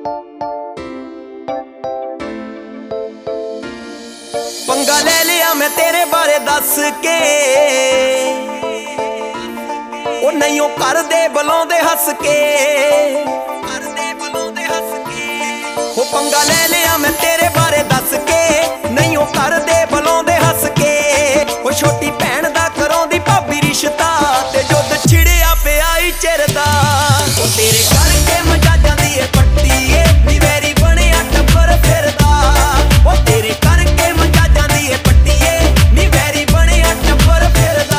पंगा ले लिया मैं तेरे बारे दस के, ओ नहीं ओ कर दे बुलाउंदे हस के, ओ पंगा ले लिया मैं तेरे बारे दस के, नहीं ओ कर दे बुलाउंदे हस के। ओ छोटी भैन दा कराउंदी भाभी रिश्ता, ते जुद छिड़िया पिया ही चिरदा। ओ तेरे करके मजा जांदी ए पट्टी ए, नी वैरी बनिया टब्बर फिरदा। ओ तेरे करके मजा जांदी ए पट्टी ए, नी वैरी बनिया टब्बर फिरदा।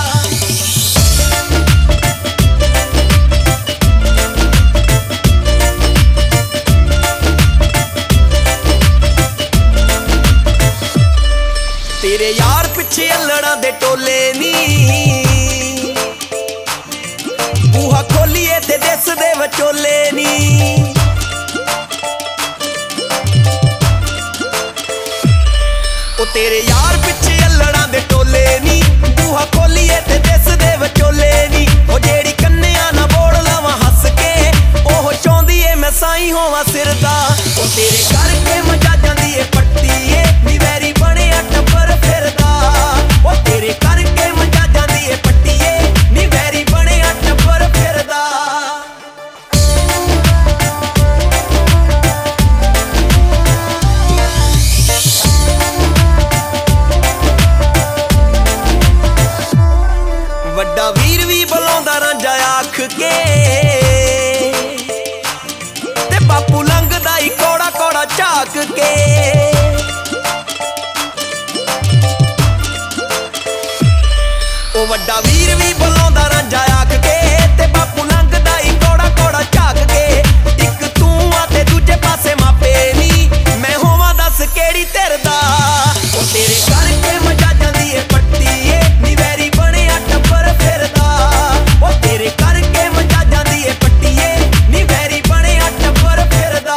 तेरे यार पिछे अल्लड़ा दे टोले नी, बूहा खोलिए ते दिस दे विचोले नी। ओ तेरे यार पिछे अल्लड़ा दे टोले नी, बूहा खोलिए ते दिस दे विचोले नी। ओ जेड़ी कन्निया ना बोल लवां हस के, ओह चाहुंदी ए मैं साईं होवां सिरदा। ओ तेरे करके मजा जांदी ए पट्टी ए, नी वैरी बनिया टब्बर फिरदा। ओ तेरे करके मजा जांदी ए पट्टी ए, नी वैरी बनिया टब्बर फिरदा। वड्डा वीर भी बुलाउंदा रांझा आख के, ते बापू लंघदा ही कौड़ा कौड़ा झाक के। ओ वड्डा वीर भी बुलाउंदा रांझा आख के, ते बापू लंघदा ही कौड़ा कौड़ा झाक के। इक तू आ ते दूजे पासे मापे नी, मैं होवां दस केड़ी धिरदा। ओ तेरे करके मजा जांदी ए पट्टी ए, नी वैरी बनिया टब्बर फिरदा। ओ तेरे करके मजा जांदी ए पट्टी ए, नी वैरी बनिया टब्बर फिरदा।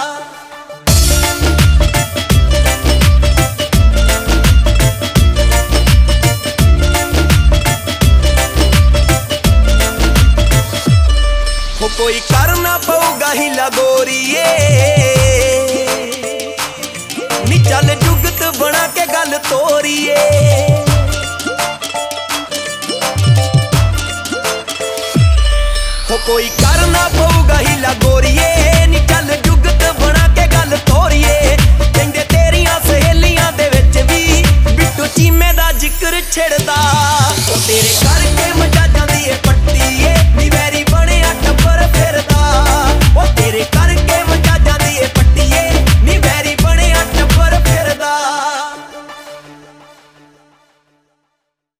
हो कोई करना पऊगा हिला गोरीए, नी चल जुगत बना के गल तोरीए। हो कोई करना पऊगा हिला गोरीए, नी चल जुगत बना के गल तोरीए। कहंदे तेरियां सहेलियां दे विच भी बिट्टू चीमे दा जिक्र छिड़दा। ओ तेरे करके मजा जांदी ए पट्टी ए, नी